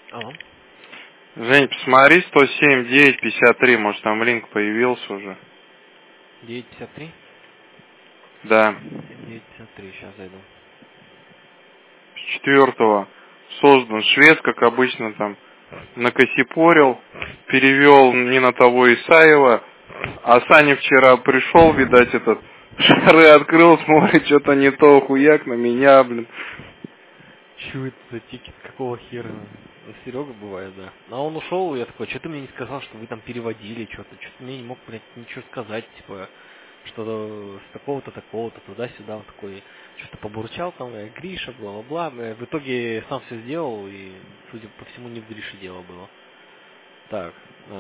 Алло. Жень, посмотри, 107, 9, 53, может там линк появился уже. 9.53? Да. 9.53, сейчас зайду. С 4-го создан швед, как обычно там накосипорил, перевел не на того Исаева, а Саня вчера пришел, видать, этот шары открыл, смотрит, что-то не то, хуяк на меня, блин. Чё это за тикет? Какого хера? Ну, Серега бывает, да. А он ушел, и я такой, что ты мне не сказал, что вы там переводили что-то? Что-то мне не мог, блядь, ничего сказать, типа, что с такого-то, такого-то, туда-сюда, вот такой, что-то побурчал там, Гриша, бла-бла-бла. В итоге сам все сделал, и, судя по всему, не в Грише дело было. Так,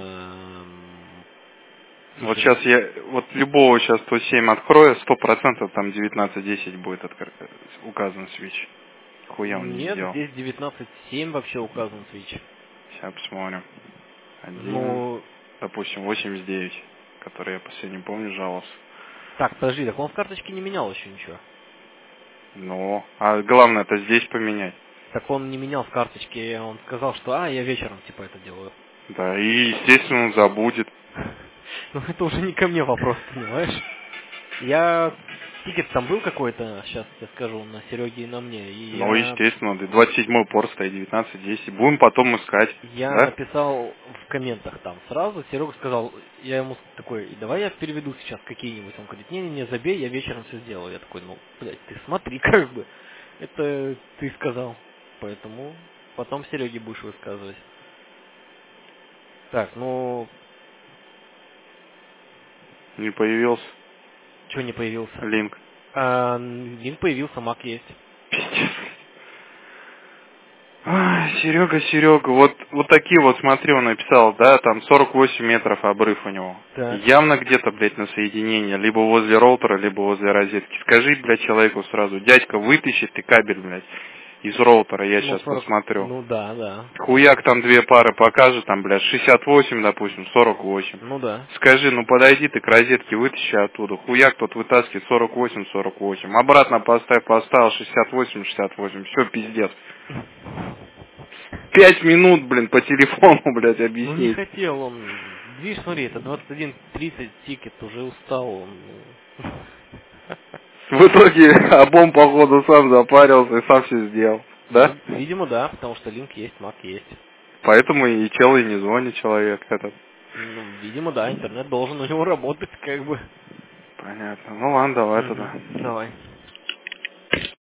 Вот слушай, сейчас я, вот любого сейчас 107 открою, 100% там 19.10 будет указан свич. Хуя он не нет, сделал. здесь 19.7 вообще указан свич. Сейчас посмотрим. Один, Ну, допустим, 89, который я последний помню, жаловался. так, подожди, так он в карточке не менял еще ничего. Ну, а главное это здесь поменять. Так он не менял в карточке, он сказал, что я вечером типа это делаю. Да, и естественно он забудет. Ну это уже не ко мне вопрос, понимаешь? Я... Тикет там был какой-то, сейчас я скажу, на Сереге и на мне, и Ну, естественно, 27-й порт стоит 19.10. Будем потом искать, я да? написал в комментах там сразу, Серега сказал, я ему такой, давай я переведу сейчас какие-нибудь. Он говорит, не-не-не, забей, я вечером все сделаю. Я такой, ну, блядь, ты смотри, как бы, это ты сказал. Поэтому потом Сереге будешь высказывать. Так, ну, Не появился чего не появился? линк. Линк появился, Мак есть. Пиздец. Серега, вот такие вот, смотри, он написал, да, там 48 метров обрыв у него. Так. Явно где-то, блядь, на соединении, либо возле роутера, либо возле розетки. Скажи, блядь, человеку сразу, дядька, вытащи ты кабель, блядь, из роутера, я Ну, сейчас 40. посмотрю. Ну да, да. Хуяк там две пары покажет, там, блядь, 68, допустим, 48. Ну да. Скажи, ну подойди ты к розетке, вытащи оттуда. Хуяк тут вытаскивает 48, 48. Обратно поставил 68, 68. Все, пиздец. 5 минут, блин, по телефону, блядь, Ну не объяснить. хотел он. Видишь, смотри, это 21:30 тикет, уже устал он. В итоге Обом, походу, сам запарился и сам все сделал. Да? Ну, видимо, да, потому что линк есть, Мак есть. Поэтому и чел и не звонит человек этот. Ну, видимо, да, интернет должен у него работать, как бы. Понятно. Ну ладно, давай Угу. тогда. Давай.